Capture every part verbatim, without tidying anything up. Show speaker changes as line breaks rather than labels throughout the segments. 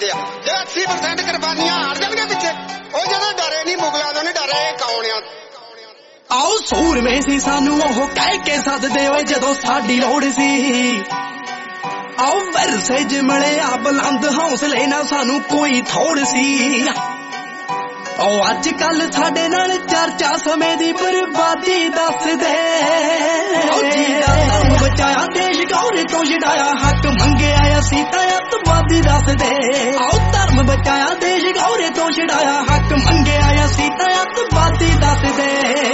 ਜਾਂਦੇ ਆ ਜੇ अस्सी परसेंट ਕੁਰਬਾਨੀਆਂ ਹਾਰ ਜਾਣਗੇ ਪਿੱਛੇ ਉਹ ਜਦੋਂ ਡਰੇ ਨਹੀਂ ਮੁਗਲਾਂ ਤੋਂ ਨਹੀਂ ਡਰੇ ਕੌਣ ਆ
ਆਓ ਸੂਰਮੇ ਸੀ ਸਾਨੂੰ ਉਹ ਕਹਿ ਕੇ ਸੱਦਦੇ ਓਏ ਜਦੋਂ ਸਾਡੀ ਲੋੜ ਸੀ ਆਓ ਵਰਸੇ ਜਿਮਲੇ ਆ ਬੁਲੰਦ ਹੌਸਲੇ ਨਾਲ ਸਾਨੂੰ ਕੋਈ ਥੋੜ ਸੀ ਉਹ ਅੱਜ ਕੱਲ ਸਾਡੇ ਨਾਲ ਚਰਚਾ ਸਮੇਂ ਦੀ ਬਰਬਾਦੀ ਦੱਸਦੇ ਉਹ ਜੀ ਦਾ ਧਰਮ ਬਚਾਇਆ ਦੇਸ਼ ਗੌਰੇ ਤੋਂ ਛਡਾਇਆ ਹੱਕ ਮੰਗਿਆ ਅਸੀਂ ਤਾਂ ਅੱਤਵਾਦੀ ਦੱਸਦੇ ਆਓ ਧਰਮ ਬਚਾਇਆ ਦੇਸ਼ ਗੌਰੇ ਤੋਂ ਛਡਾਇਆ ਹੱਕ ਮੰਗਿਆ ਅਸੀਂ ਤਾਂ ਅੱਤਵਾਦੀ ਦੱਸਦੇ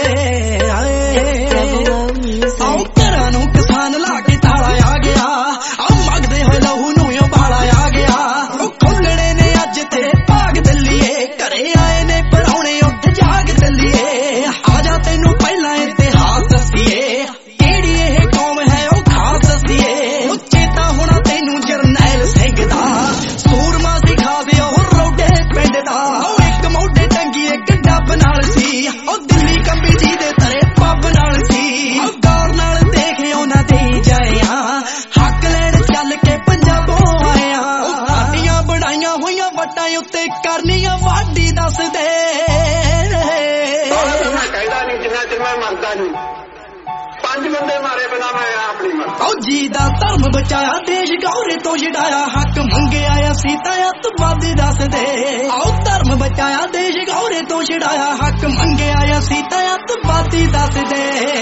ਆਓ ਘਰਾਂ ਨੂੰ ਕਿਸਾਨ ਲਾ ਕੇ ਤਾਲਾ ਆ ਗਿਆ ਆਓ ਮੰਗਦੇ ਹੋਏ ਲਹੂ ਨੂੰ ਉਬਾਲਾ ਆ ਗਿਆ ਉਹ ਖੁੱਲਣੇ ਨੇ ਅੱਜ ਤੇਰੇ ਭਾਗ ਦਿੱਲੀਏ ਘਰੇ ਆਏ ਨੇ ਪਰਾਉਣੇ ਉੱਠ ਜਾਗ ਦਿੱਲੀਏ ਆ ਜਾ ਤੈਨੂੰ ਪਹਿਲਾਂ ਇਤਿਹਾਸ ਦੱਸੀਏ ਕਿਹੜੀ ਇਹ ਕੌਮ ਹੈ ਉਹ ਖਾਸ ਦੱਸੀਏ ਉਹ ਚੇਤਾ ਹੋਣਾ ਤੈਨੂੰ ਜਰਨੈਲ ਸਿੰਘ ਦਾ ਸੂਰਮਾ ਸੀ ਖਾਸ ਉਹ ਰੋਡੇ ਪਿੰਡ ਦਾ ਉਹ ਇੱਕ ਮੋਢੇ ਟੰਗੀ ਇੱਕ ਡੱਬ ਨਾਲ ਸੀ ਉਹ ਦਿੱਲੀ ਕੰਬੀ ਜੀ ਦੇ ਤਰੇ ਪੱਬ ਨਾਲ ਸੀ ਉਹ ਗੌਰ ਨਾਲ ਦੇਖ ਉਹਨਾਂ ਦੇ ਜਾਇਆ ਹੱਕ ਲੈਣ ਚੱਲ ਕੇ ਪੰਜਾਬੋਂ ਆਇਆ ਉਹ ਸਾਡੀਆਂ ਬਣਾਈਆਂ ਹੋਈਆਂ ਵੱਟਾਂ ਉੱਤੇ ਕਰਨੀਆਂ ਵਾਢੀ ਦੱਸਦੇ
ਮੈਂ ਕਹਿੰਦਾ ਨਹੀਂ ਜਿੰਨਾ ਚਿਰ ਮੈਂ ਮਰਦਾ ਨਹੀਂ ਪੰਜ ਬੰਦੇ ਮਾਰੇ ਬਿਨਾ ਮੈਂ ਆਪਣੀ ਮਰਦਾ
ਉਹ ਜੀ ਦਾ ਧਰਮ ਬਚਾਇਆ ਦੇਸ਼ ਗੌਰੇ ਤੋਂ ਛਡਾਇਆ ਹੱਕ ਮੰਗਿਆ ਅਸੀਂ ਤਾਂ ਅੱਤਵਾਦੀ ਦੱਸਦੇ ਆਓ ਧਰਮ ਬਚਾਇਆ ਦੇਸ਼ ਗੌਰੇ ਤੋਂ ਛਡਾਇਆ ਹੱਕ ਮੰਗਿਆ ਅਸੀਂ ਤਾਂ ਅੱਤਵਾਦੀ ਦੱਸਦੇ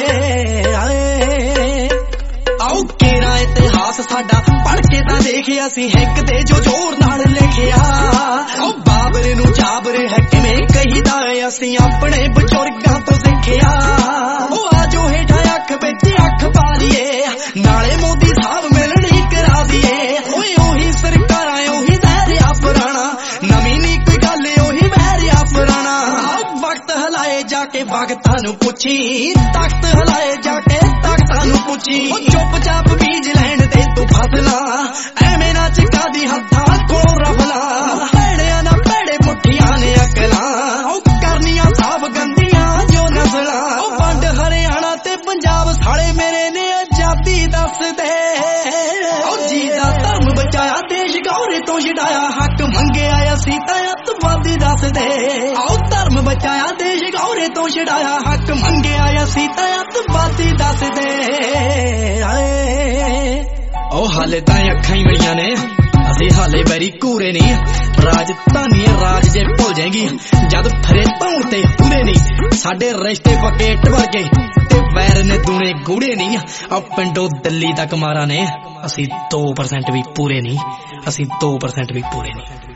ਆਓ ਕਿਹੜਾ ਇਤਿਹਾਸ ਸਾਡਾ ਪੜ੍ਹ ਕੇ ਤਾਂ ਦੇਖਿਆ ਸੀ ਹਿੱਕ ਦੇ ਜੋ ਜ਼ੋਰ ਨਾਲ ਲਿਖਿਆ ਉਹ ਬਾਬਰ ਨੂੰ ਜਾਬਰ ਹੈ ਕਿਵੇਂ ਕਹੀਦਾ ਅਸੀਂ ਆਪਣੇ ਬਜ਼ੁਰਗਾਂ ਤੋਂ ਸਿੱਖਿਆ ਉਹ ਆਜੋ ਹੇਠਾਂ ਅੱਖ ਵਿੱਚ ਅੱਖ ਪਾ ਲਈਏ ਨਾਲੇ ਮੋਦੀ ਸਾਹਿਬ ਮਿਲਣੀ ਕਰਾ ਦਈਏ ਓਏ ਉਹੀ ਸਰਕਾਰਾਂ ਉਹੀ ਵਹਿਰਿਆ ਪੁਰਾਣਾ ਨਵੀਂ ਨੀ ਕੋਈ ਗੱਲ ਉਹੀ ਵਹਿਰਿਆ ਪੁਰਾਣਾ ਵਕਤ ਹਲਾਏ ਜਾ ਕੇ ਵਕਤਾਂ ਨੂੰ ਪੁੱਛੀ ਤਖਤ ਹਲਾਏ ਜਾ ਕੇ ਤਖਤਾਂ ਨੂੰ ਪੁੱਛੀ ਉਹ ਚੁੱਪ ਚਾਪ ਬੀਜ ਲੈਣ ਤੇ ਤੂੰ ਫਸਲਾ ਐਵੇਂ ਨਾ ਚਿਕਾ ਦੀ ਹੱਥਾਂ ਕੋਲ ਰਫਲਾ ਭੈੜਿਆਂ ਨਾ ਭੈੜੇ ਮੁੱਠੀਆਂ ਨੇ ਅਕਲਾਂ ਉਹ ਕਰਨੀਆਂ ਸਾਫ ਗੰਦੀਆਂ ਜੋ ਨਸਲਾਂ ਉਹ ਵੰਡ ਹਰਿਆਣਾ ਤੇ ਪੰਜਾਬ ਸਾਲੇ ਮੇਰੇ ਨੇ ਆਜ਼ਾਦੀ ਦੱਸਦੇ ਉਹ ਜੀ ਦਾ ਧਰਮ ਬਚਾਇਆ ਦੇਸ਼ ਗੌਰੇ ਤੋਂ ਛਡਾਇਆ ਹੱਕ ਮੰਗਿਆ ਅਸੀਂ ਤਾਂ ਅੱਤਵਾਦੀ ਦੱਸਦੇ ਆਓ ਧਰਮ ਬਚਾਇਆ ਦੇਸ਼ ਗੌਰੇ ਤੋਂ ਛਡਾਇਆ ਹੱਕ ਮੰਗਿਆ ਅਸੀਂ ਤਾਂ ਅੱਤਵਾਦੀ ਦੱਸਦੇ ਉਹ ਹਾਲੇ ਤਾਂ ਅੱਖਾਂ ਹੀ ਮਿਲੀਆਂ ਨੇ ਅਸੀਂ ਹਾਲੇ ਬੈਰੀ ਘੂਰੇ ਨਹੀਂ ਰਾਜਧਾਨੀ ਰਾਜ ਜੇ ਭੁੱਲ ਜਾਏਗੀ ਜਦ ਫਰੇ ਧੌਣ ਤੇ ਪੂਰੇ ਨਹੀਂ ਸਾਡੇ ਰਿਸ਼ਤੇ ਪੱਕੇ ਇੱਟ ਵਰਗੇ ਤੇ ਵੈਰ ਨੇ ਦੂਣੇ ਗੂੜੇ ਨਹੀਂ ਆ ਪਿੰਡੋਂ ਦਿੱਲੀ ਤੱਕ ਮਾਰਾ ਨੇ ਅਸੀਂ ਦੋ ਪਰਸੈਂਟ ਵੀ ਪੂਰੇ ਨਹੀਂ ਅਸੀਂ ਦੋ ਪਰਸੈਂਟ ਵੀ ਪੂਰੇ ਨਹੀਂ।